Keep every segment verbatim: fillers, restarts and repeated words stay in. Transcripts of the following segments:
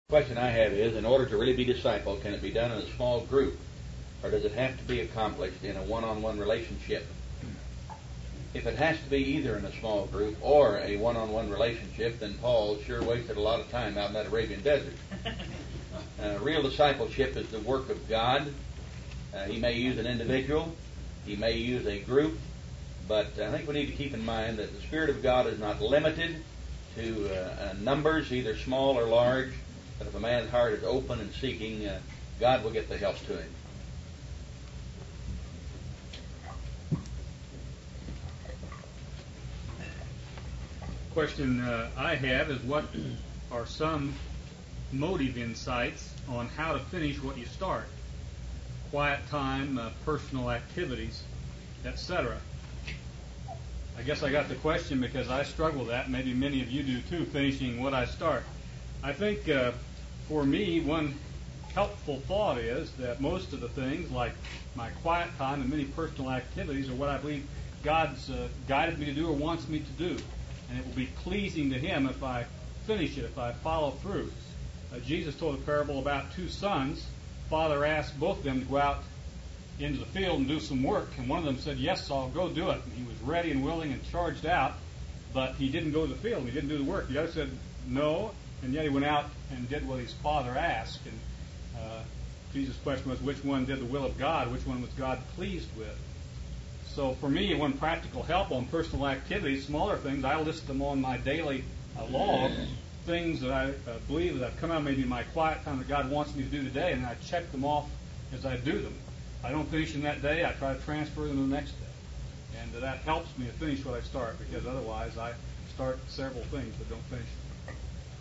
question I have is, in order to really be discipled, can it be done in a small group, or does it have to be accomplished in a one-on-one relationship? If it has to be either in a small group or a one-on-one relationship, then Paul sure wasted a lot of time out in that Arabian desert. Uh, real discipleship is the work of God. Uh, he may use an individual, he may use a group, but I think we need to keep in mind that the Spirit of God is not limited to uh, uh, numbers, either small or large, but if a man's heart is open and seeking, uh, God will get the help to him. Question uh, I have is, what are some motive insights on how to finish what you start? Quiet time, uh, personal activities, et cetera. I guess I got the question because I struggle with that. Maybe many of you do too, finishing what I start. I think uh, for me, one helpful thought is that most of the things, like my quiet time and many personal activities, are what I believe God's uh, guided me to do or wants me to do. And it will be pleasing to Him if I finish it, if I follow through. Uh, Jesus told a parable about two sons. Father asked both of them to go out into the field and do some work, and one of them said, "Yes, I'll go do it." And he was ready and willing and charged out, but he didn't go to the field. He didn't do the work. The other said, "No," and yet he went out and did what his father asked. And uh, Jesus' question was, which one did the will of God? Which one was God pleased with? So for me, one practical help on personal activities, smaller things, I list them on my daily uh, log, things that I uh, believe that have come out maybe in my quiet time that God wants me to do today, and I check them off as I do them. If I don't finish them that day, I try to transfer them to the next day. And uh, that helps me to finish what I start, because otherwise I start several things but don't finish them.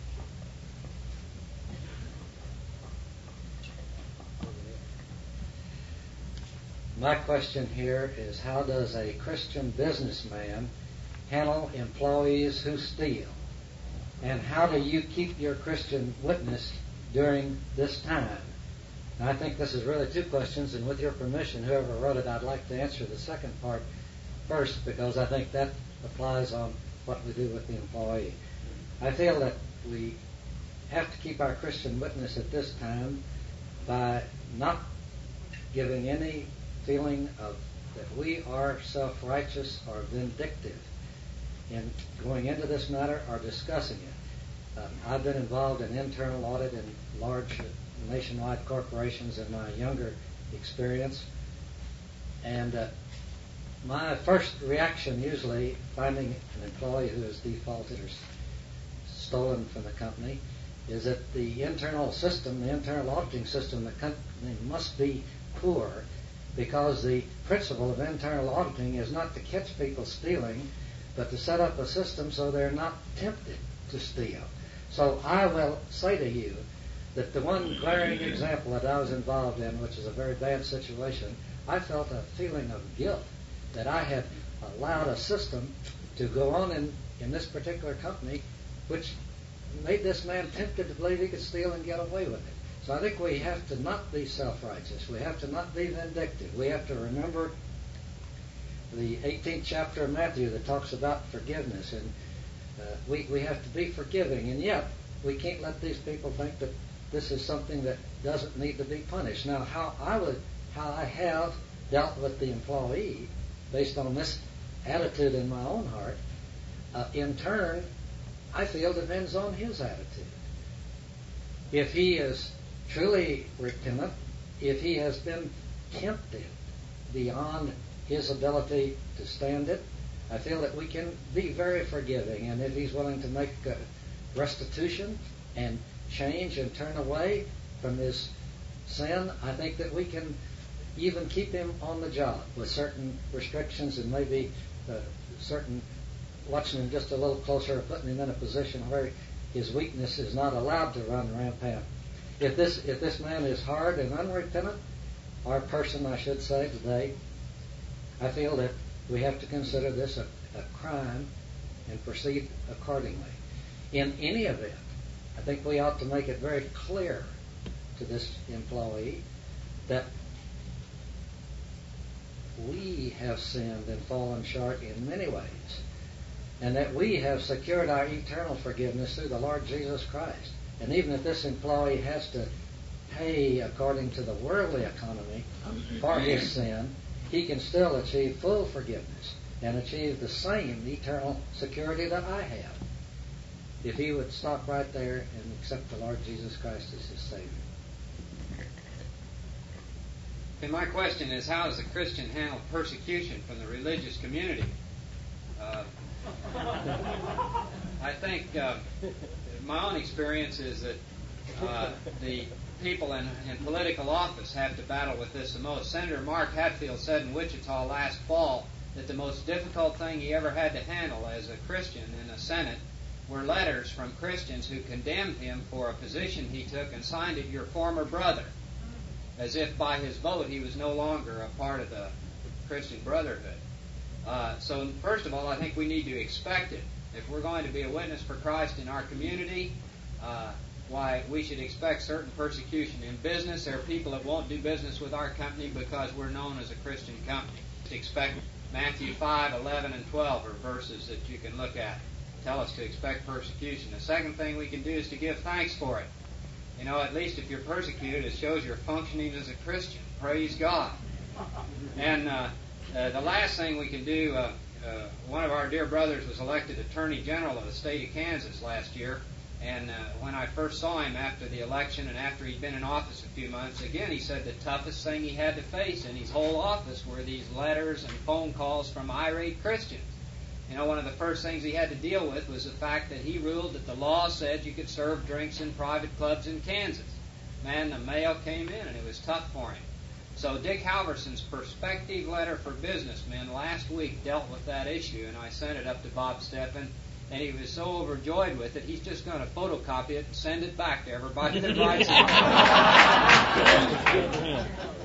My question here is, how does a Christian businessman handle employees who steal? And how do you keep your Christian witness during this time? And I think this is really two questions, and with your permission, whoever wrote it, I'd like to answer the second part first, because I think that applies on what we do with the employee. I feel that we have to keep our Christian witness at this time by not giving any feeling of that we are self-righteous or vindictive in going into this matter or discussing it. Um, I've been involved in internal audit in large nationwide corporations in my younger experience, and uh, my first reaction, usually finding an employee who has defaulted or s- stolen from the company, is that the internal system, the internal auditing system of the company must be poor, because the principle of internal auditing is not to catch people stealing, but to set up a system so they're not tempted to steal. So I will say to you that the one glaring example that I was involved in, which is a very bad situation, I felt a feeling of guilt that I had allowed a system to go on in, in this particular company which made this man tempted to believe he could steal and get away with it. So I think we have to not be self-righteous. We have to not be vindictive. We have to remember the eighteenth chapter of Matthew that talks about forgiveness, and uh, we, we have to be forgiving, and yet we can't let these people think that this is something that doesn't need to be punished. Now, how I would, how I have dealt with the employee based on this attitude in my own heart, uh, in turn, I feel depends on his attitude. If he is truly repentant, if he has been tempted beyond his ability to stand it, I feel that we can be very forgiving. And if he's willing to make uh, restitution and change and turn away from his sin, I think that we can even keep him on the job with certain restrictions and maybe uh, certain watching him just a little closer, putting him in a position where his weakness is not allowed to run rampant. If this if this man is hard and unrepentant, or person, I should say, today, I feel that we have to consider this a, a crime and proceed accordingly. In any event, I think we ought to make it very clear to this employee that we have sinned and fallen short in many ways, and that we have secured our eternal forgiveness through the Lord Jesus Christ. And even if this employee has to pay according to the worldly economy for his sin, he can still achieve full forgiveness and achieve the same eternal security that I have if he would stop right there and accept the Lord Jesus Christ as his Savior. And my question is, how does a Christian handle persecution from the religious community? Uh, I think uh, my own experience is that uh, the people in, in political office have to battle with this the most. Senator Mark Hatfield said in Wichita last fall that the most difficult thing he ever had to handle as a Christian in the Senate were letters from Christians who condemned him for a position he took and signed it, "Your former brother," as if by his vote he was no longer a part of the Christian brotherhood. Uh, so first of all, I think we need to expect it. If we're going to be a witness for Christ in our community, uh, why, we should expect certain persecution. In business, there are people that won't do business with our company because we're known as a Christian company. Expect Matthew five, eleven, and twelve are verses that you can look at. Tell us to expect persecution. The second thing we can do is to give thanks for it. You know, at least if you're persecuted, it shows you're functioning as a Christian. Praise God. And uh, uh, the last thing we can do, uh, uh, one of our dear brothers was elected Attorney General of the state of Kansas last year. And uh, when I first saw him after the election and after he'd been in office a few months, again, he said the toughest thing he had to face in his whole office were these letters and phone calls from irate Christians. You know, one of the first things he had to deal with was the fact that he ruled that the law said you could serve drinks in private clubs in Kansas. Man, the mail came in and it was tough for him. So Dick Halverson's Perspective Letter for Businessmen last week dealt with that issue, and I sent it up to Bob Steffen, and he was so overjoyed with it, he's just going to photocopy it and send it back to everybody that writes it.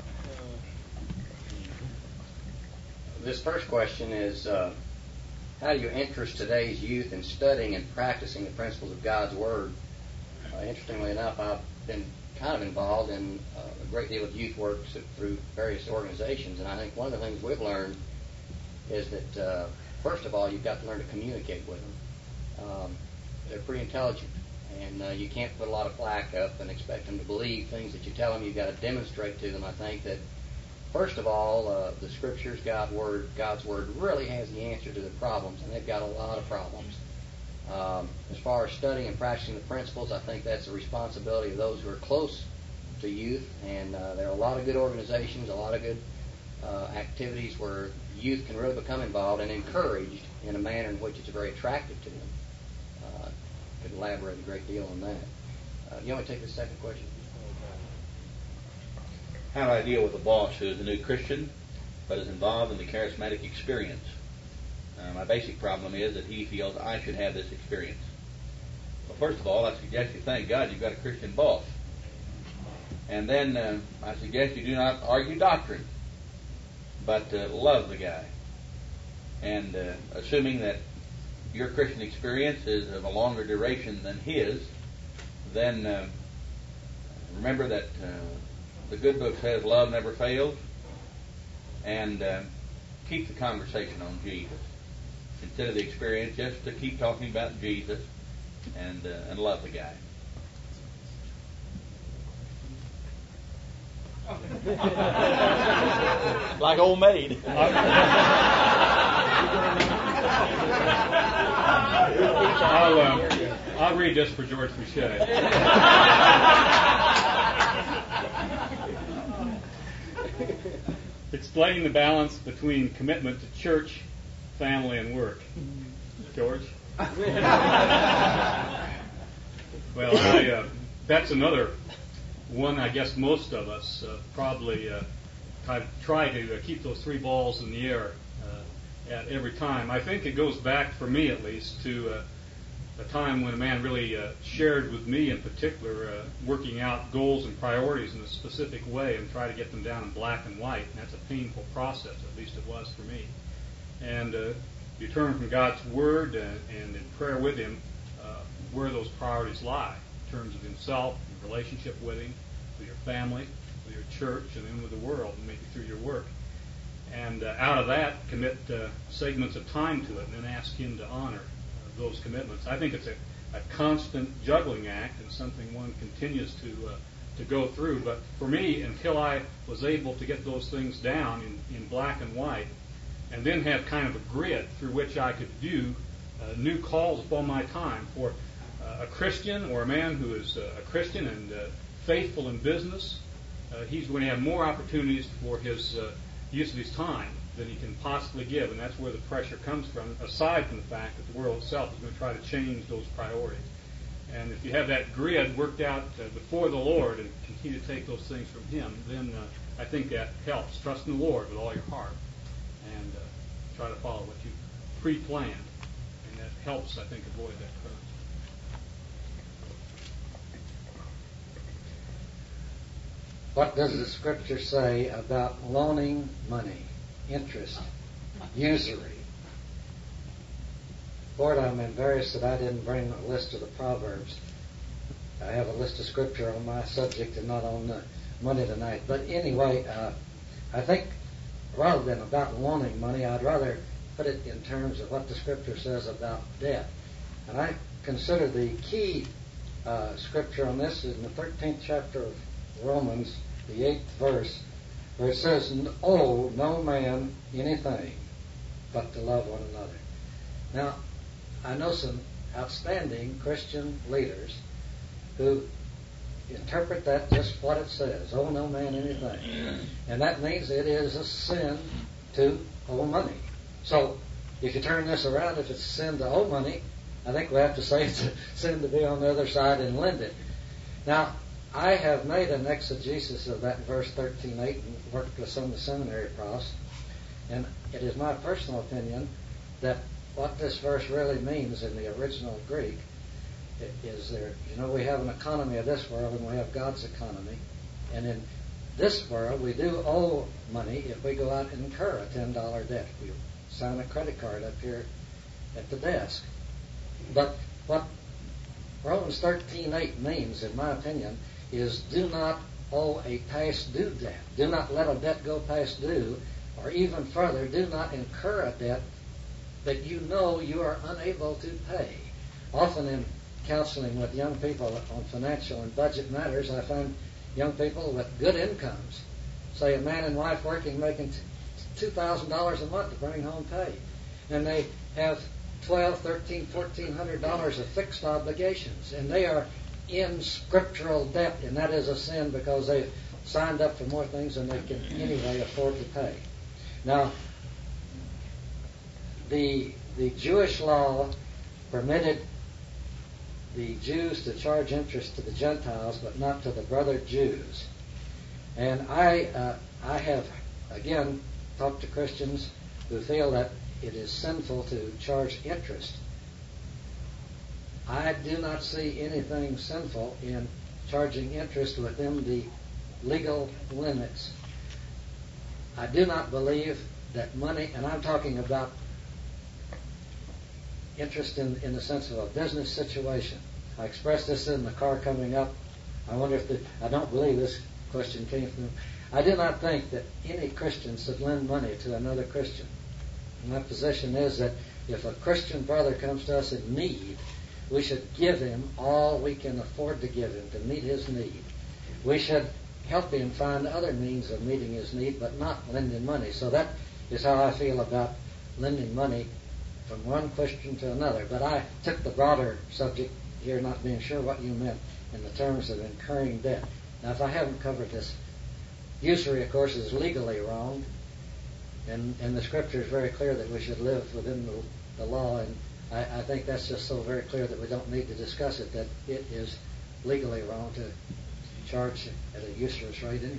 This first question is, uh, how do you interest today's youth in studying and practicing the principles of God's Word? Uh, interestingly enough, I've been kind of involved in uh, a great deal of youth work through various organizations, and I think one of the things we've learned is that, uh, first of all, you've got to learn to communicate with them. Um, they're pretty intelligent, and uh, you can't put a lot of flack up and expect them to believe things that you tell them. You've got to demonstrate to them, I think, that first of all, uh, the Scriptures, God's Word, God's Word really has the answer to the problems, and they've got a lot of problems. Um, as far as studying and practicing the principles, I think that's the responsibility of those who are close to youth, and uh, there are a lot of good organizations, a lot of good uh, activities where youth can really become involved and encouraged in a manner in which it's very attractive to them. Uh, could elaborate a great deal on that. Uh, you want me to take the second question? How do I deal with a boss who is a new Christian but is involved in the charismatic experience? Uh, my basic problem is that he feels I should have this experience. Well, first of all, I suggest you thank God you've got a Christian boss. And then uh, I suggest you do not argue doctrine, but uh, love the guy. And uh, assuming that your Christian experience is of a longer duration than his, then uh, remember that uh, the good book says love never fails, and uh, keep the conversation on Jesus. Instead of the experience, just to keep talking about Jesus and uh, and love the guy. Like old maid. I'll, uh, I'll read this for George Boucher. Explain the balance between commitment to church, family, and work. George? Well, I, uh, that's another one I guess most of us uh, probably uh, try to uh, keep those three balls in the air uh, at every time. I think it goes back, for me at least, to uh, a time when a man really uh, shared with me in particular, uh, working out goals and priorities in a specific way and try to get them down in black and white. And that's a painful process, at least it was for me. And uh, you turn from God's Word uh, and in prayer with Him uh, where those priorities lie in terms of Himself, in relationship with Him, with your family, with your church, and then with the world, and maybe through your work. And uh, out of that, commit uh, segments of time to it and then ask Him to honor those commitments. I think it's a a constant juggling act and something one continues to uh, to go through. But for me, until I was able to get those things down in, in black and white, and then have kind of a grid through which I could view uh, new calls upon my time for uh, a Christian or a man who is uh, a Christian and uh, faithful in business, uh, he's going to have more opportunities for his uh, use of his time than he can possibly give, and that's where the pressure comes from, aside from the fact that the world itself is going to try to change those priorities. And if you have that grid worked out uh, before the Lord and continue to take those things from Him, then uh, I think that helps. Trust in the Lord with all your heart and uh, try to follow what you pre-planned, and that helps, I think, avoid that curse. What does the Scripture say about loaning money, interest, usury? Lord, I'm embarrassed that I didn't bring a list of the Proverbs. I have a list of Scripture on my subject and not on uh, money tonight. But anyway, uh, I think rather than about loaning money, I'd rather put it in terms of what the Scripture says about debt. And I consider the key uh, Scripture on this is in the thirteenth chapter of Romans, the eighth verse, where it says, "Owe no man anything but to love one another." Now, I know some outstanding Christian leaders who interpret that just what it says, owe no man anything. And that means it is a sin to owe money. So, if you turn this around, if it's a sin to owe money, I think we have to say it's a sin to be on the other side and lend it. Now, I have made an exegesis of that verse thirteen eight and worked with some of the seminary profs, and it is my personal opinion that what this verse really means in the original Greek is there, you know, we have an economy of this world and we have God's economy, and in this world we do owe money if we go out and incur a ten dollar debt. We sign a credit card up here at the desk. But what Romans thirteen eight means, in my opinion, is do not owe a past due debt. Do not let a debt go past due, or even further, do not incur a debt that you know you are unable to pay. Often in counseling with young people on financial and budget matters, I find young people with good incomes, say a man and wife working, making two thousand dollars a month to bring home pay, and they have twelve, thirteen, fourteen hundred dollars of fixed obligations, and they are in scriptural debt, and that is a sin because they've signed up for more things than they can anyway afford to pay. Now, the the Jewish law permitted the Jews to charge interest to the Gentiles, but not to the brother Jews. And I uh, I have again talked to Christians who feel that it is sinful to charge interest. I do not see anything sinful in charging interest within the legal limits. I do not believe that money, and I'm talking about interest in, in the sense of a business situation. I expressed this in the car coming up. I wonder if the, I don't believe this question came from, I do not think that any Christian should lend money to another Christian. And my position is that if a Christian brother comes to us in need, we should give him all we can afford to give him to meet his need. We should help him find other means of meeting his need, but not lend him money. So that is how I feel about lending money from one Christian to another. But I took the broader subject here, not being sure what you meant in the terms of incurring debt. Now, if I haven't covered this, usury, of course, is legally wrong, and, and the Scripture is very clear that we should live within the, the law, and I, I think that's just so very clear that we don't need to discuss it, that it is legally wrong to charge at a usurious rate anyway.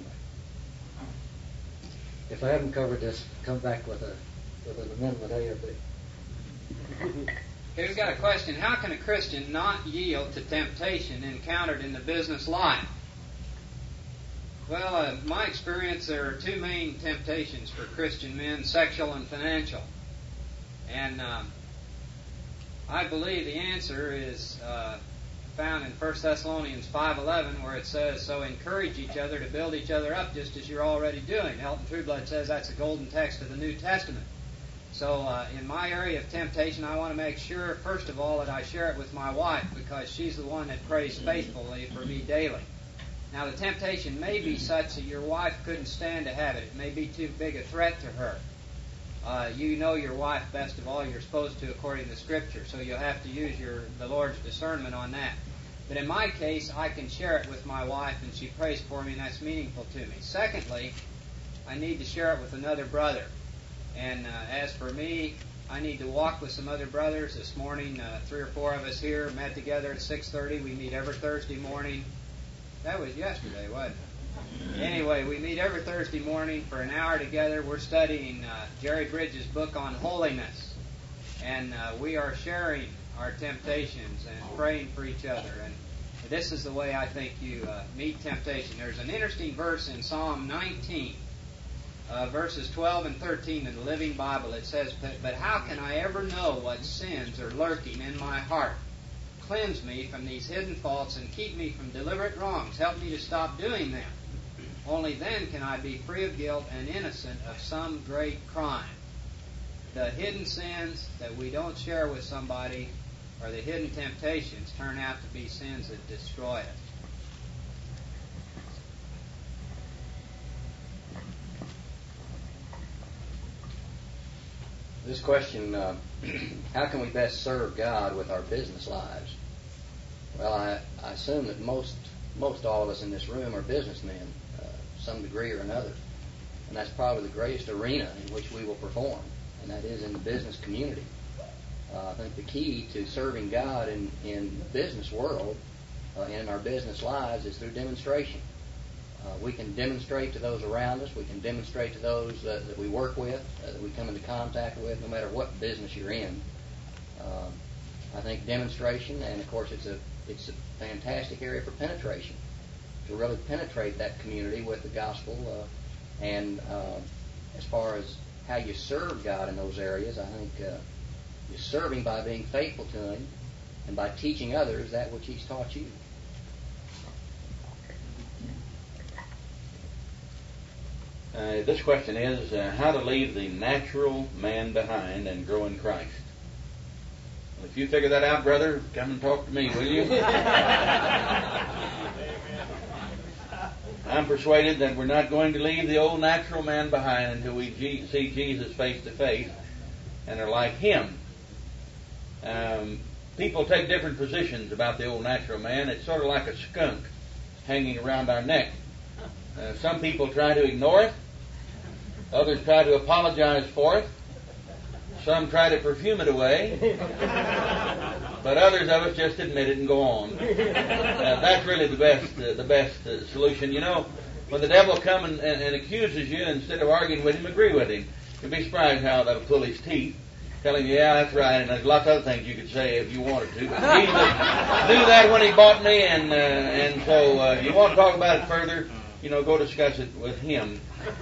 If I haven't covered this, come back with a with an amendment A or B. Okay, we've got a question. How can a Christian not yield to temptation encountered in the business life? Well, uh, my experience, there are two main temptations for Christian men, sexual and financial. And um, I believe the answer is uh, found in First Thessalonians five eleven, where it says, so encourage each other to build each other up just as you're already doing. Elton Trueblood says that's a golden text of the New Testament. So uh, in my area of temptation, I want to make sure, first of all, that I share it with my wife, because she's the one that prays faithfully for me daily. Now, the temptation may be such that your wife couldn't stand to have it. It may be too big a threat to her. Uh, you know your wife best of all. You're supposed to, according to Scripture, so you'll have to use your the Lord's discernment on that. But in my case, I can share it with my wife, and she prays for me, and that's meaningful to me. Secondly, I need to share it with another brother. And uh, as for me, I need to walk with some other brothers. This morning, uh, three or four of us here met together at six thirty. We meet every Thursday morning. That was yesterday, wasn't it? Anyway, we meet every Thursday morning for an hour together. We're studying uh, Jerry Bridges' book on holiness. And uh, we are sharing our temptations and praying for each other. And this is the way I think you uh, meet temptation. There's an interesting verse in Psalm nineteen. Uh, verses twelve and thirteen in the Living Bible. It says, but, but how can I ever know what sins are lurking in my heart? Cleanse me from these hidden faults and keep me from deliberate wrongs. Help me to stop doing them. Only then can I be free of guilt and innocent of some great crime. The hidden sins that we don't share with somebody, or the hidden temptations, turn out to be sins that destroy us. This question, uh, how can we best serve God with our business lives? Well, I, I assume that most most all of us in this room are businessmen, uh, some degree or another. And that's probably the greatest arena in which we will perform, and that is in the business community. Uh, I think the key to serving God in, in the business world, uh, in our business lives, is through demonstration. Uh, we can demonstrate to those around us. We can demonstrate to those uh, that we work with, uh, that we come into contact with, no matter what business you're in. Uh, I think demonstration, and of course it's a it's a fantastic area for penetration, to really penetrate that community with the gospel. Uh, and uh, as far as how you serve God in those areas, I think uh, you're serving by being faithful to Him and by teaching others that which He's taught you. Uh, this question is uh, how to leave the natural man behind and grow in Christ. Well, if you figure that out, brother, come and talk to me, will you? I'm persuaded that we're not going to leave the old natural man behind until we G- see Jesus face to face and are like Him. Um, people take different positions about the old natural man. It's sort of like a skunk hanging around our neck. Uh, some people try to ignore it. Others try to apologize for it. Some try to perfume it away. But others of us just admit it and go on. Uh, that's really the best uh, the best uh, solution. You know, when the devil comes and, and, and accuses you, instead of arguing with him, agree with him. You'll be surprised how that'll pull his teeth, telling you, yeah, that's right, and there's lots of other things you could say if you wanted to. But Jesus knew that when He bought me, and uh, and so uh, you want to talk about it further, you know, go discuss it with Him.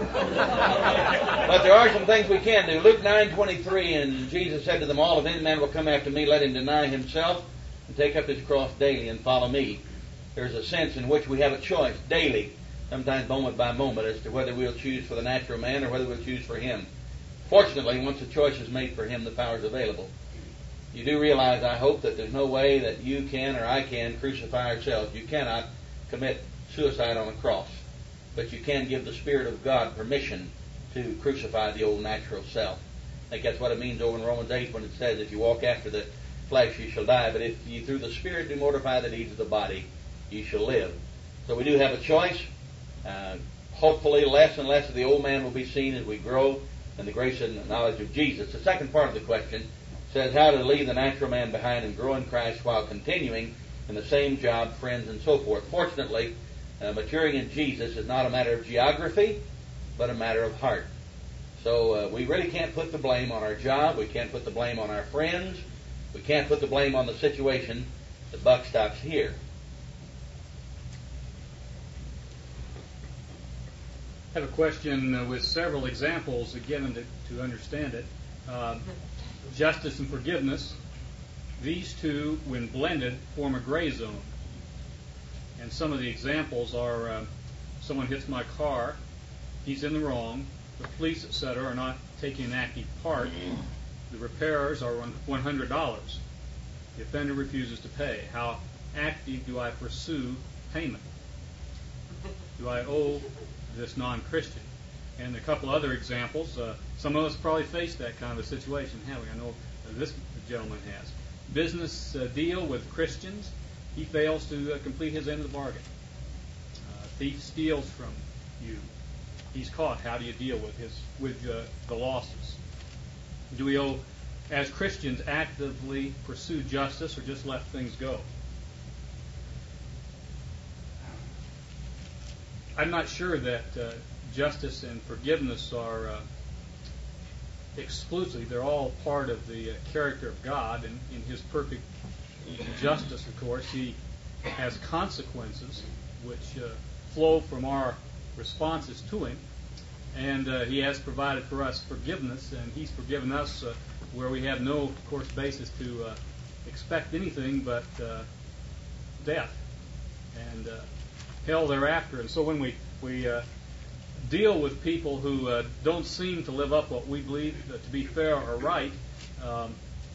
But there are some things we can do. Luke nine twenty-three, and Jesus said to them all, if any man will come after me, let him deny himself and take up his cross daily and follow me. There's a sense in which we have a choice daily, sometimes moment by moment, as to whether we'll choose for the natural man or whether we'll choose for Him. Fortunately, once the choice is made for Him, the power is available. You do realize, I hope, that there's no way that you can or I can crucify ourselves. You cannot commit suicide on a cross. But you can give the Spirit of God permission to crucify the old natural self. I think that's what it means over in Romans eight when it says, if you walk after the flesh, you shall die. But if you through the Spirit do mortify the deeds of the body, you shall live. So we do have a choice. Uh, hopefully less and less of the old man will be seen as we grow in the grace and knowledge of Jesus. The second part of the question says how to leave the natural man behind and grow in Christ while continuing in the same job, friends, and so forth. Fortunately, Uh, maturing in Jesus is not a matter of geography, but a matter of heart. So uh, we really can't put the blame on our job. We can't put the blame on our friends. We can't put the blame on the situation. The buck stops here. I have a question uh, with several examples, again, to, to understand it. Uh, justice and forgiveness. These two, when blended, form a gray zone. And some of the examples are uh, someone hits my car, he's in the wrong, the police, et cetera, are not taking an active part, the repairers are one hundred dollars. The offender refuses to pay. How active do I pursue payment? Do I owe this non-Christian? And a couple other examples. Uh, some of us probably faced that kind of a situation, haven't we? I know uh, this gentleman has. Business uh, deal with Christians. He fails to uh, complete his end of the bargain. Uh, thief steals from you. He's caught. How do you deal with his with uh, the losses? Do we owe, as Christians, actively pursue justice or just let things go? I'm not sure that uh, justice and forgiveness are uh, exclusive. They're all part of the uh, character of God, and in His perfect justice, of course, He has consequences which uh, flow from our responses to Him, and uh, He has provided for us forgiveness, and He's forgiven us uh, where we have no, of course, basis to uh, expect anything but uh, death and uh, hell thereafter. And so when we we uh, deal with people who uh, don't seem to live up what we believe uh, to be fair or right, um,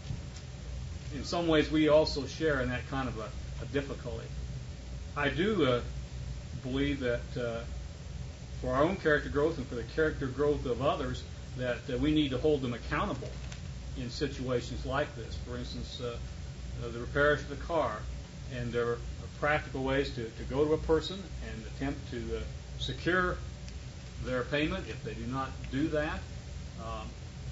in some ways we also share in that kind of a, a difficulty. I do uh, believe that uh, for our own character growth and for the character growth of others, that uh, we need to hold them accountable in situations like this. For instance, uh, uh, the repairs to the car, and there are practical ways to, to go to a person and attempt to uh, secure their payment. If they do not do that, um,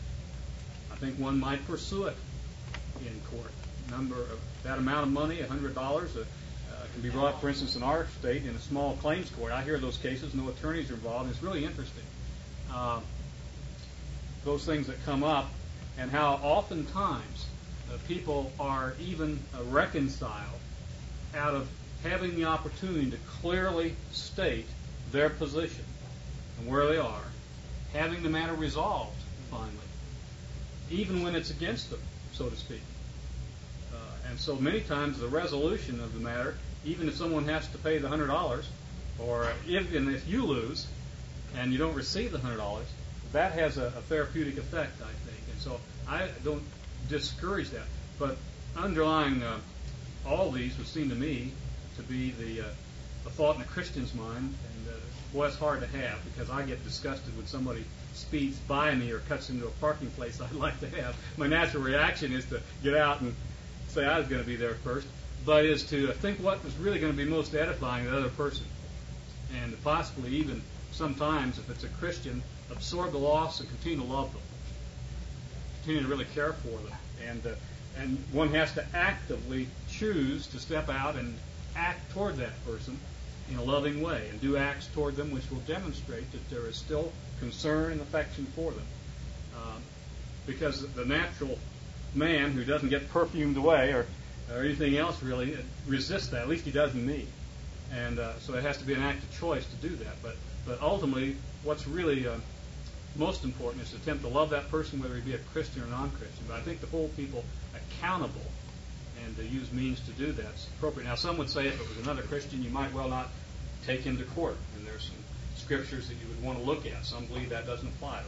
I think one might pursue it in court. Number of that amount of money, one hundred dollars, uh, uh, can be brought, for instance, in our state in a small claims court. I hear those cases, no attorneys are involved, and it's really interesting. Uh, those things that come up, and how oftentimes uh, people are even uh, reconciled out of having the opportunity to clearly state their position and where they are, having the matter resolved finally, even when it's against them, so to speak. Uh, and so many times the resolution of the matter, even if someone has to pay the one hundred dollars, or even if you lose and you don't receive the one hundred dollars, that has a, a therapeutic effect, I think. And so I don't discourage that. But underlying uh, all these would seem to me to be the, uh, the thought in a Christian's mind, and uh, well, it's hard to have, because I get disgusted when somebody speeds by me or cuts into a parking place I'd like to have. My natural reaction is to get out and say I was going to be there first, but is to think what was really going to be most edifying to the other person, and to possibly even sometimes, if it's a Christian, absorb the loss and continue to love them, continue to really care for them, and uh, and one has to actively choose to step out and act toward that person in a loving way, and do acts toward them which will demonstrate that there is still concern and affection for them. Um, because the natural man who doesn't get perfumed away or, or anything else really resists that. At least he does in me. And uh, so it has to be an act of choice to do that. But but ultimately, what's really uh, most important is to attempt to love that person, whether he be a Christian or non-Christian. But I think to hold people accountable and to use means to do that is appropriate. Now, some would say if it was another Christian, you might well not take him to court. And there's some scriptures that you would want to look at. Some believe that doesn't apply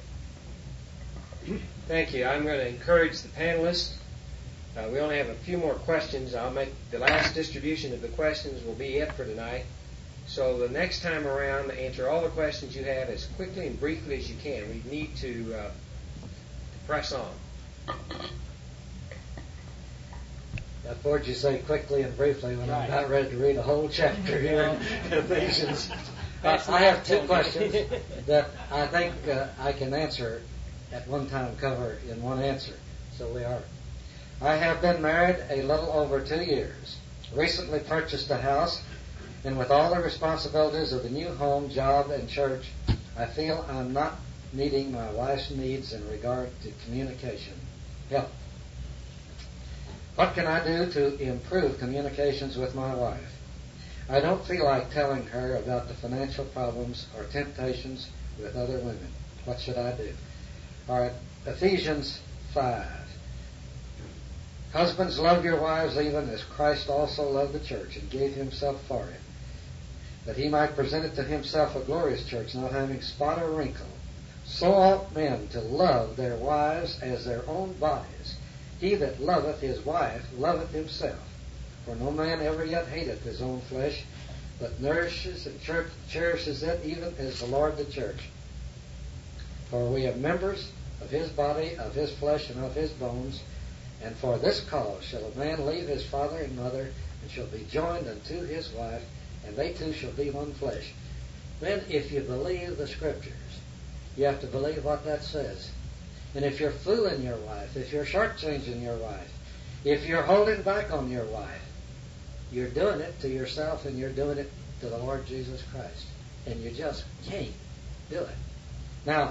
to our day. Thank you. I'm going to encourage the panelists. Uh, we only have a few more questions. I'll make the last distribution of the questions will be it for tonight. So the next time around, answer all the questions you have as quickly and briefly as you can. We need to, uh, to press on. I've heard you say quickly and briefly when I'm not ready to read a whole chapter here in Ephesians. Uh, I have two questions that I think uh, I can answer at one time, cover in one answer. So we are. I have been married a little over two years. Recently purchased a house, and with all the responsibilities of the new home, job, and church, I feel I'm not meeting my wife's needs in regard to communication. Help. What can I do to improve communications with my wife? I don't feel like telling her about the financial problems or temptations with other women. What should I do? All right, Ephesians five. Husbands, love your wives even as Christ also loved the church and gave himself for it, that he might present it to himself a glorious church, not having spot or wrinkle So ought men to love their wives as their own bodies. He that loveth his wife loveth himself. For no man ever yet hateth his own flesh, but nourishes and cherishes it, even as the Lord the church. For we are members of his body, of his flesh, and of his bones. And for this cause shall a man leave his father and mother, and shall be joined unto his wife, and they two shall be one flesh. Then, if you believe the Scriptures, you have to believe what that says. And if you're fooling your wife, if you're shortchanging your wife, if you're holding back on your wife, you're doing it to yourself and you're doing it to the Lord Jesus Christ. And you just can't do it. Now,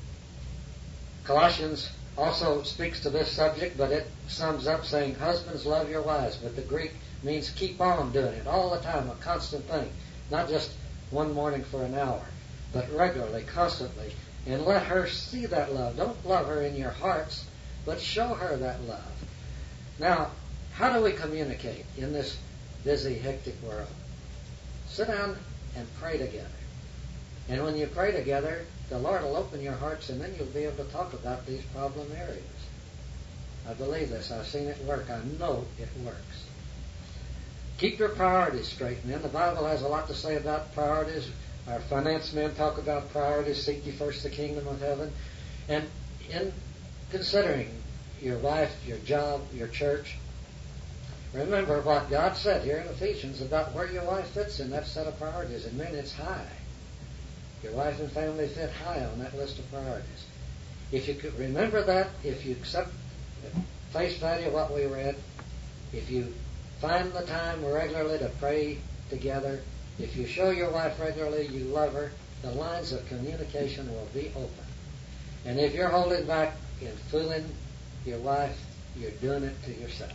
Colossians also speaks to this subject, but it sums up saying, husbands, love your wives. But the Greek means keep on doing it all the time, a constant thing. Not just one morning for an hour, but regularly, constantly. And let her see that love. Don't love her in your hearts, but show her that love. Now, how do we communicate in this busy, hectic world? Sit down and pray together. And when you pray together, the Lord will open your hearts, and then you'll be able to talk about these problem areas. I believe this. I've seen it work. I know it works. Keep your priorities straight, men. The Bible has a lot to say about priorities. Our finance men talk about priorities. Seek ye first the kingdom of heaven. And in considering your wife, your job, your church, remember what God said here in Ephesians about where your wife fits in that set of priorities. And men, it's high. Your wife and family fit high on that list of priorities. If you could remember that, if you accept face value what we read, if you find the time regularly to pray together, if you show your wife regularly you love her, the lines of communication will be open. And if you're holding back in fooling your wife, you're doing it to yourself.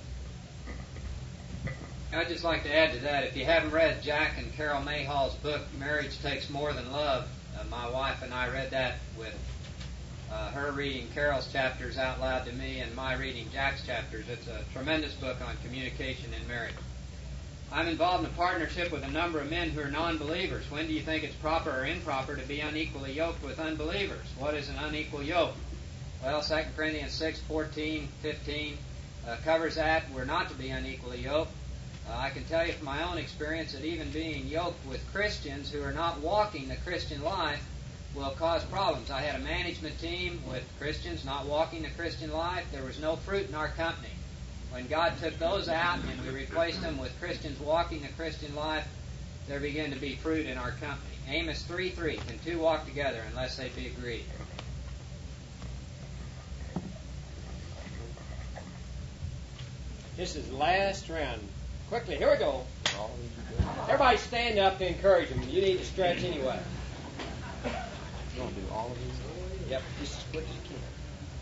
I'd just like to add to that, if you haven't read Jack and Carol Mayhall's book, Marriage Takes More Than Love, uh, my wife and I read that with uh, her reading Carol's chapters out loud to me and my reading Jack's chapters. It's a tremendous book on communication in marriage. I'm involved in a partnership with a number of men who are non-believers. When do you think it's proper or improper to be unequally yoked with unbelievers? What is an unequal yoke? Well, Second Corinthians six, fourteen, fifteen uh, covers that. We're not to be unequally yoked. Uh, I can tell you from my own experience that even being yoked with Christians who are not walking the Christian life will cause problems. I had a management team with Christians not walking the Christian life. There was no fruit in our company. When God took those out and we replaced them with Christians walking the Christian life, there began to be fruit in our company. Amos three three, can two walk together unless they be agreed? This is the last round. Quickly, here we go. Everybody stand up to encourage them. You need to stretch anyway. You want to do all of these? Yep, just as quick as you can.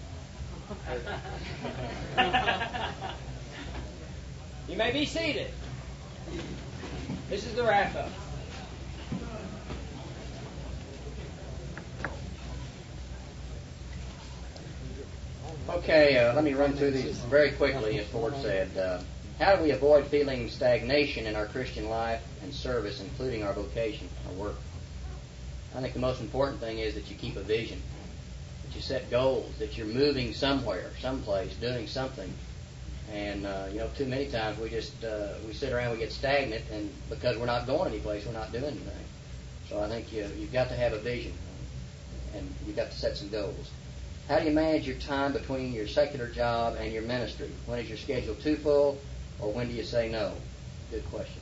You may be seated. This is the wrap-up. Okay, uh, let me run through these very quickly, as Ford said. Uh, how do we avoid feeling stagnation in our Christian life and service, including our vocation, our work? I think the most important thing is that you keep a vision, that you set goals, that you're moving somewhere, someplace, doing something. And, uh, you know, too many times we just, uh, we sit around, we get stagnant, and because we're not going anyplace, we're not doing anything. So I think you, you've got to have a vision, and you've got to set some goals. How do you manage your time between your secular job and your ministry? When is your schedule too full, or when do you say no? Good question.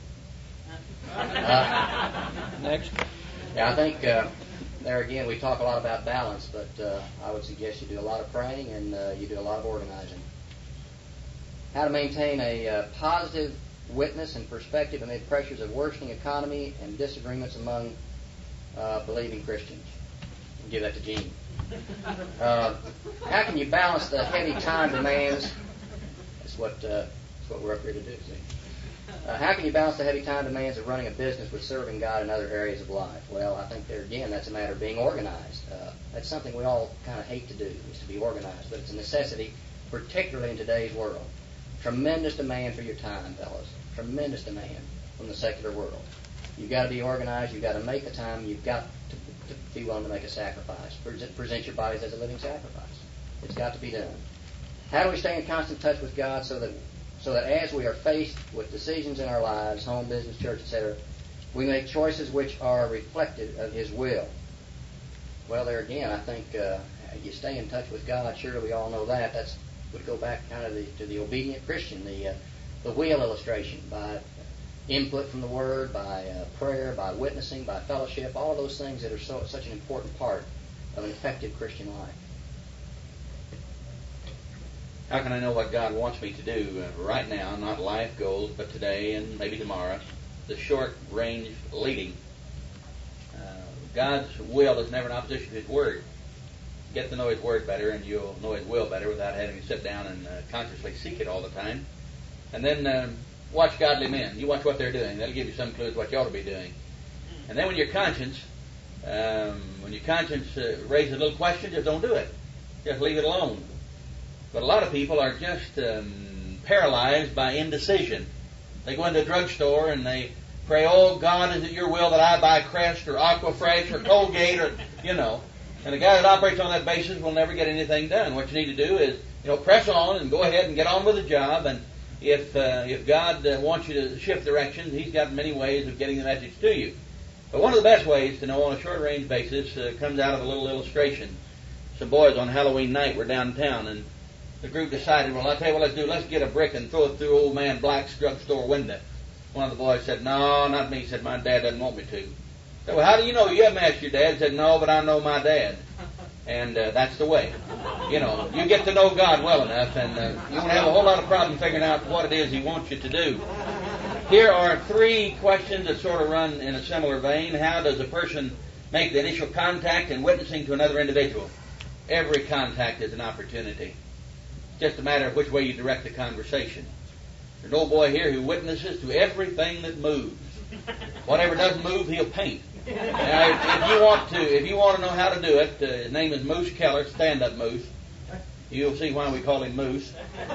Uh, Next. Yeah, I think uh, there again we talk a lot about balance, but uh, I would suggest you do a lot of praying and uh, you do a lot of organizing. How to maintain a uh, positive witness and perspective amid pressures of worsening economy and disagreements among uh, believing Christians. I'll give that to Gene. Uh, how can you balance the heavy time demands? That's what uh, that's what we're up here to do. See, uh, how can you balance the heavy time demands of running a business with serving God in other areas of life? Well, I think there again, that's a matter of being organized. Uh, that's something we all kind of hate to do, is to be organized, but it's a necessity, particularly in today's world. Tremendous demand for your time, fellas. Tremendous demand from the secular world. You've got to be organized. You've got to make the time. You've got to to be willing to make a sacrifice. Present, present your bodies as a living sacrifice. It's got to be done. How do we stay in constant touch with God so that so that as we are faced with decisions in our lives, home, business, church, et cetera, we make choices which are reflective of His will? Well, there again, I think uh, you stay in touch with God. Surely we all know that. That's would go back kind of the, to the obedient Christian, the uh, the wheel illustration, by input from the Word, by uh, prayer, by witnessing, by fellowship, all of those things that are so such an important part of an effective Christian life. How can I know what God wants me to do uh, right now, not life goals, but today and maybe tomorrow? The short-range leading. Uh, God's will is never in opposition to His Word. Get to know His Word better, and you'll know His will better without having to sit down and uh, consciously seek it all the time. And then um, watch godly men. You watch what they're doing. That'll give you some clues what you ought to be doing. And then when your conscience, um, when your conscience uh, raises a little question, just don't do it. Just leave it alone. But a lot of people are just um, paralyzed by indecision. They go into a drugstore and they pray, "Oh God, is it Your will that I buy Crest or Aquafresh or Colgate or you know?" And the guy that operates on that basis will never get anything done. What you need to do is, you know, press on and go ahead and get on with the job. And if uh, if God uh, wants you to shift directions, He's got many ways of getting the message to you. But one of the best ways to know on a short-range basis uh, comes out of a little illustration. Some boys on Halloween night were downtown, and the group decided, well, I'll tell you what let's do. Let's get a brick and throw it through old man Black's drugstore window. One of the boys said, "No, not me." He said, "My dad doesn't want me to." I said, "Well, how do you know? You haven't asked your dad." He said, "No, but I know my dad." And uh, that's the way. You know, you get to know God well enough, and uh, you won't have a whole lot of problem figuring out what it is He wants you to do. Here are three questions that sort of run in a similar vein. How does a person make the initial contact in witnessing to another individual? Every contact is an opportunity. It's just a matter of which way you direct the conversation. There's an old boy here who witnesses to everything that moves. Whatever doesn't move, he'll paint. Now, if, if you want to, if you want to know how to do it, uh, his name is Moose Keller, stand-up Moose. You'll see why we call him Moose.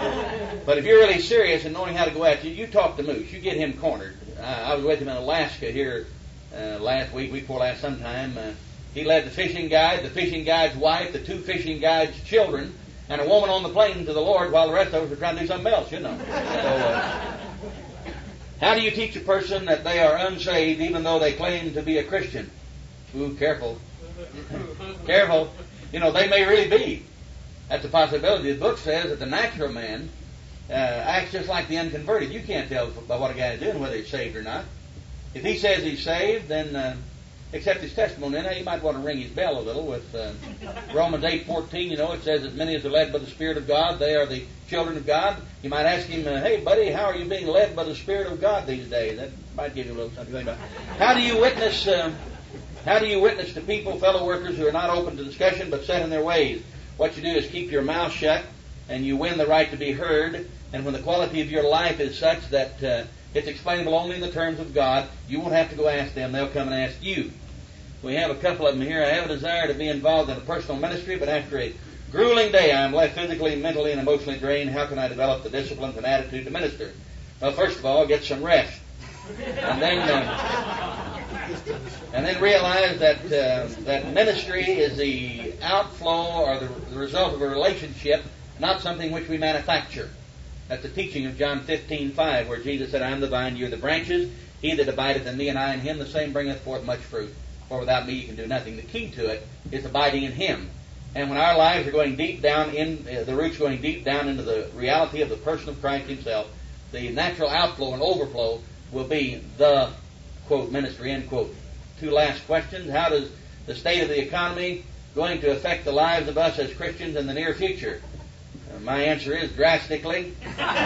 But if you're really serious in knowing how to go after you, you talk to Moose. You get him cornered. I, I was with him in Alaska here uh, last week, week before last sometime. Uh, he led the fishing guide, the fishing guide's wife, the two fishing guide's children, and a woman on the plane to the Lord while the rest of us were trying to do something else, you know. So, uh, how do you teach a person that they are unsaved even though they claim to be a Christian? Ooh, careful. Careful. You know, they may really be. That's a possibility. The book says that the natural man uh, acts just like the unconverted. You can't tell by what a guy is doing whether he's saved or not. If he says he's saved, then uh, accept his testimony. Now, you might want to ring his bell a little with uh, Romans eight fourteen. You know, it says, "As many as are led by the Spirit of God, they are the children of God." You might ask him, uh, "Hey, buddy, how are you being led by the Spirit of God these days?" That might give you a little something to think about. How do you witness? Uh, how do you witness to people, fellow workers who are not open to discussion but set in their ways? What you do is keep your mouth shut, and you win the right to be heard. And when the quality of your life is such that uh, it's explainable only in the terms of God, you won't have to go ask them. They'll come and ask you. We have a couple of them here. I have a desire to be involved in a personal ministry, but after a grueling day, I'm left physically, mentally, and emotionally drained. How can I develop the disciplines and attitude to minister? Well, first of all, get some rest. And then uh, and then realize that uh, that ministry is the outflow or the, the result of a relationship, not something which we manufacture. That's the teaching of John fifteen five, where Jesus said, "I am the vine, you are the branches. He that abideth in me, and I in him, the same bringeth forth much fruit. For without me you can do nothing." The key to it is abiding in Him. And when our lives are going deep down in, uh, the roots going deep down into the reality of the person of Christ Himself, the natural outflow and overflow will be the, quote, ministry, end quote. Two last questions. How does the state of the economy going to affect the lives of us as Christians in the near future? Uh, my answer is drastically.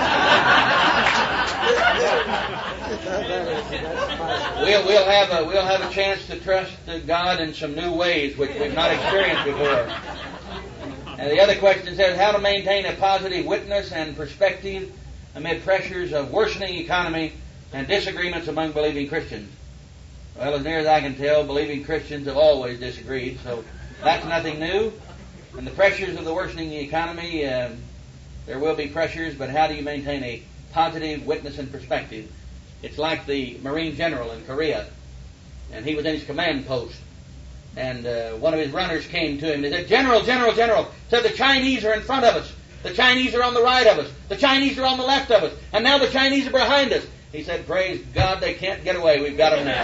we'll, we'll have a we'll have a chance to trust God in some new ways which we've not experienced before. And the other question says, how to maintain a positive witness and perspective amid pressures of worsening economy and disagreements among believing Christians. Well, as near as I can tell, believing Christians have always disagreed, so that's nothing new. And the pressures of the worsening economy, uh, there will be pressures, but how do you maintain a positive witness and perspective? It's like the Marine general in Korea, and he was in his command post, and uh, one of his runners came to him and said, General, General, General, said the Chinese are in front of us. The Chinese are on the right of us. The Chinese are on the left of us. And now the Chinese are behind us. He said, praise God, they can't get away. We've got them now.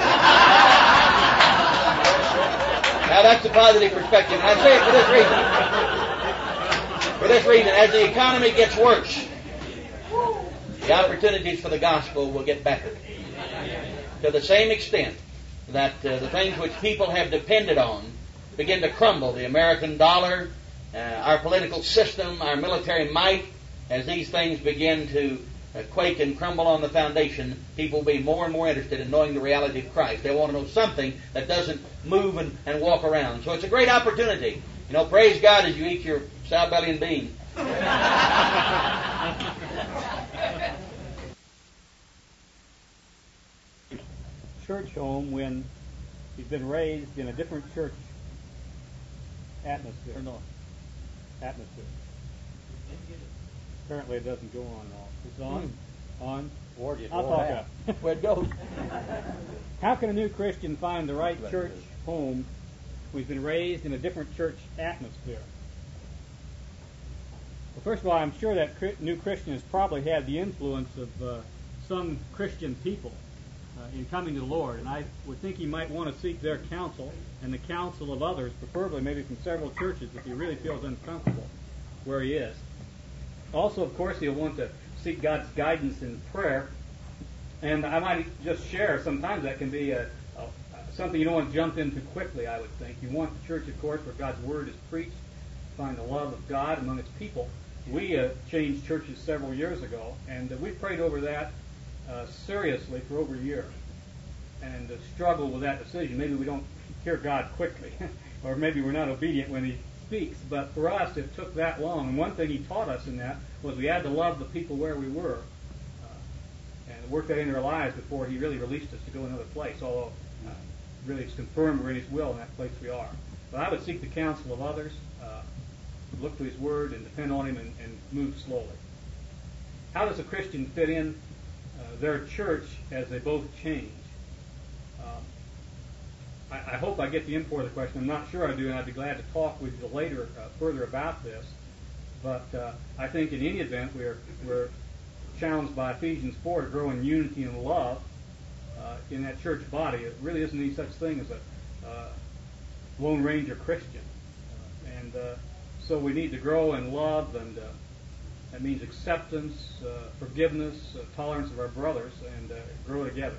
Now that's the positive perspective. And I say it for this reason. For this reason, as the economy gets worse, the opportunities for the gospel will get better. To the same extent that uh, the things which people have depended on begin to crumble, the American dollar, uh, our political system, our military might, as these things begin to uh, quake and crumble on the foundation, people will be more and more interested in knowing the reality of Christ. They want to know something that doesn't move and, and walk around. So it's a great opportunity. You know, praise God as you eat your sow belly and bean. Church home when he's been raised in a different church atmosphere. No, atmosphere. Apparently it doesn't go on now. It's on. Hmm. On. Ward, you I'll talk up. Where it goes. How can a new Christian find the right church home when he's been raised in a different church atmosphere? Well, first of all, I'm sure that new Christian has probably had the influence of uh, some Christian people uh, in coming to the Lord, and I would think he might want to seek their counsel and the counsel of others, preferably maybe from several churches, if he really feels uncomfortable where he is. Also, of course, he'll want to seek God's guidance in prayer, and I might just share, sometimes that can be a, a, something you don't want to jump into quickly, I would think. You want the church, of course, where God's Word is preached, find the love of God among its people. We uh, changed churches several years ago, and uh, we prayed over that uh, seriously for over a year, and uh, struggled with that decision. Maybe we don't hear God quickly, or maybe we're not obedient when He speaks, but for us it took that long. And one thing He taught us in that was we had to love the people where we were, uh, and work that into our lives before He really released us to go another place, although uh, really it's confirmed we're in His will in that place we are. But I would seek the counsel of others, uh, look to His Word and depend on Him, and, and move slowly. How does a Christian fit in uh, their church as they both change? Um, I, I hope I get the import of the question. I'm not sure I do, and I'd be glad to talk with you later uh, further about this. But uh, I think in any event, we're, we're challenged by Ephesians four to grow in unity and love uh, in that church body. It really isn't any such thing as a uh, Lone Ranger Christian. Uh, and uh, so we need to grow in love, and uh, that means acceptance, uh, forgiveness, uh, tolerance of our brothers, and uh, grow together.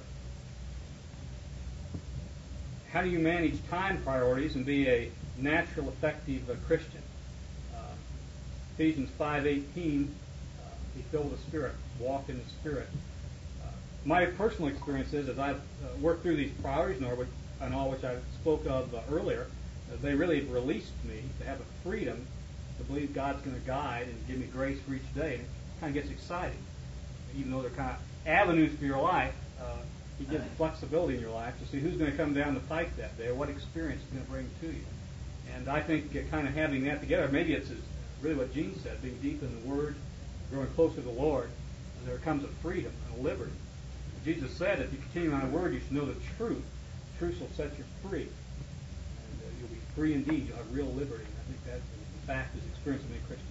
How do you manage time priorities and be a natural, effective uh, Christian? Uh, Ephesians five eighteen, uh, be filled with the Spirit, walk in the Spirit. Uh, my personal experience is, as I've uh, worked through these priorities and all which, and all which I spoke of uh, earlier, uh, they really have released me to have a freedom to believe God's going to guide and give me grace for each day. And it kind of gets exciting, even though they're kind of avenues for your life. Uh, He gives flexibility in your life to see who's going to come down the pike that day, or what experience it's going to bring to you. And I think uh, kind of having that together, maybe it's as, really what Gene said, being deep in the Word, growing closer to the Lord, there comes a freedom and a liberty. Jesus said, if you continue on the Word, you should know the truth. The truth will set you free. And uh, you'll be free indeed. You'll have real liberty. And I think that, in fact, is the experience of many Christians.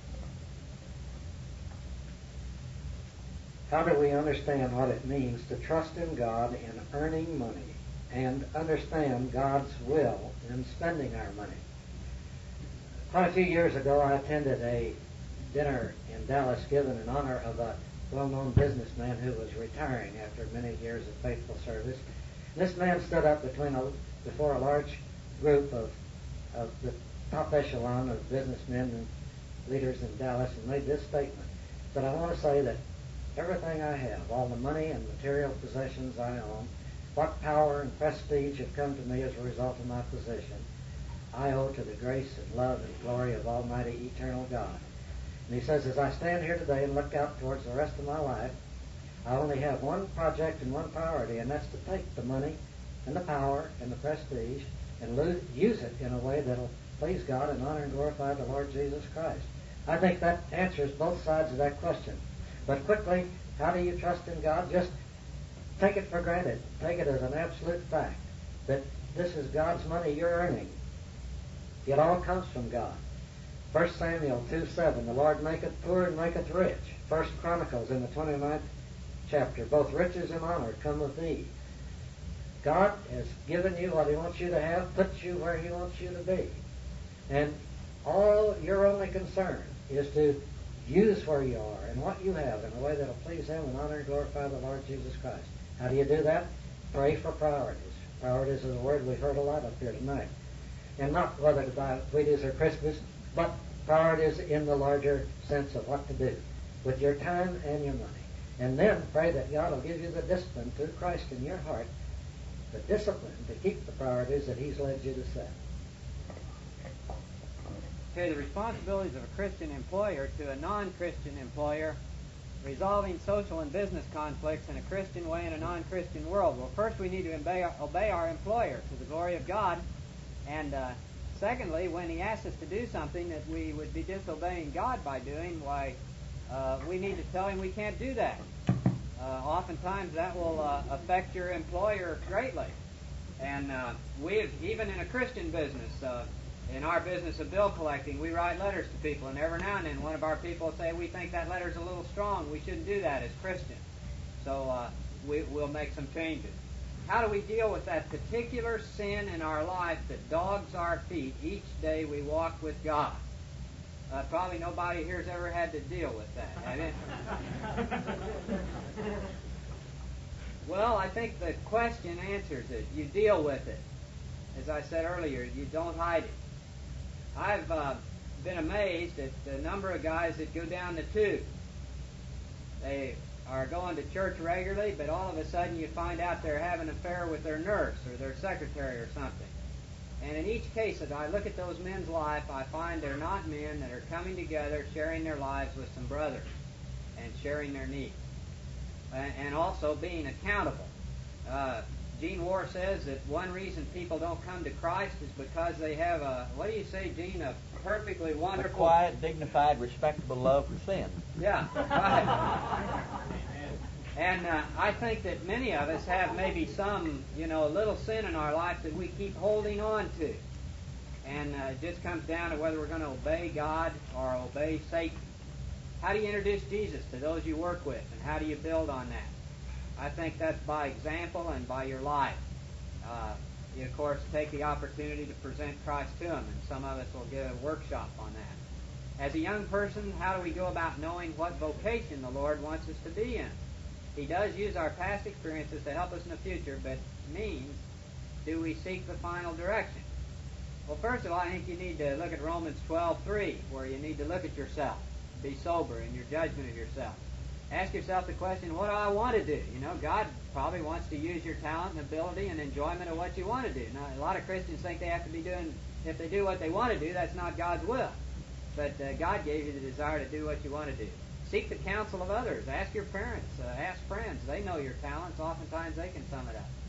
How do we understand what it means to trust in God in earning money and understand God's will in spending our money? Quite a few years ago, I attended a dinner in Dallas given in honor of a well-known businessman who was retiring after many years of faithful service. This man stood up between a, before a large group of, of the top echelon of businessmen and leaders in Dallas and made this statement. But I want to say that everything I have, all the money and material possessions I own, what power and prestige have come to me as a result of my position, I owe to the grace and love and glory of Almighty Eternal God. And he says, as I stand here today and look out towards the rest of my life, I only have one project and one priority, and that's to take the money and the power and the prestige and lo- use it in a way that'll please God and honor and glorify the Lord Jesus Christ. I think that answers both sides of that question. But quickly, how do you trust in God? Just take it for granted. Take it as an absolute fact that this is God's money you're earning. It all comes from God. First Samuel two seven, the Lord maketh poor and maketh rich. First Chronicles in the twenty-ninth chapter, both riches and honor come of thee. God has given you what He wants you to have, put you where He wants you to be. And all your only concern is to use where you are and what you have in a way that will please Him and honor and glorify the Lord Jesus Christ. How do you do that? Pray for priorities. Priorities is a word we've heard a lot up here tonight. And not whether to buy Wheaties or Crispies, but priorities in the larger sense of what to do with your time and your money. And then pray that God will give you the discipline through Christ in your heart, the discipline to keep the priorities that He's led you to set. Okay, the responsibilities of a Christian employer to a non-Christian employer, resolving social and business conflicts in a Christian way in a non-Christian world. Well, first we need to obey our, obey our employer to the glory of God, and uh, secondly, when he asks us to do something that we would be disobeying God by doing, why, uh, we need to tell him we can't do that. Uh, oftentimes that will uh, affect your employer greatly. And uh, we, even in a Christian business, uh, in our business of bill collecting, we write letters to people, and every now and then one of our people will say, we think that letter's a little strong, we shouldn't do that as Christians. So uh, we, we'll make some changes. How do we deal with that particular sin in our life that dogs our feet each day we walk with God? Uh, probably nobody here's ever had to deal with that, have you? Well, I think the question answers it. You deal with it. As I said earlier, you don't hide it. I've uh, been amazed at the number of guys that go down the tube. They are going to church regularly, but all of a sudden you find out they're having an affair with their nurse or their secretary or something. And in each case, as I look at those men's life, I find they're not men that are coming together, sharing their lives with some brothers and sharing their needs. And, and also being accountable. Uh, Gene Warr says that one reason people don't come to Christ is because they have a, what do you say, Gene, a perfectly wonderful... A quiet, dignified, respectable love for sin. Yeah, right. And uh, I think that many of us have maybe some, you know, a little sin in our life that we keep holding on to. And uh, it just comes down to whether we're going to obey God or obey Satan. How do you introduce Jesus to those you work with, and how do you build on that? I think that's by example and by your life. Uh, you, of course, take the opportunity to present Christ to them, and some of us will give a workshop on that. As a young person, how do we go about knowing what vocation the Lord wants us to be in? He does use our past experiences to help us in the future, but means, do we seek the final direction? Well, first of all, I think you need to look at Romans twelve three, where you need to look at yourself, be sober in your judgment of yourself. Ask yourself the question, what do I want to do? You know, God probably wants to use your talent and ability and enjoyment of what you want to do. Now, a lot of Christians think they have to be doing, if they do what they want to do, that's not God's will. But uh, God gave you the desire to do what you want to do. Seek the counsel of others. Ask your parents. Uh, ask friends. They know your talents. Oftentimes they can sum it up.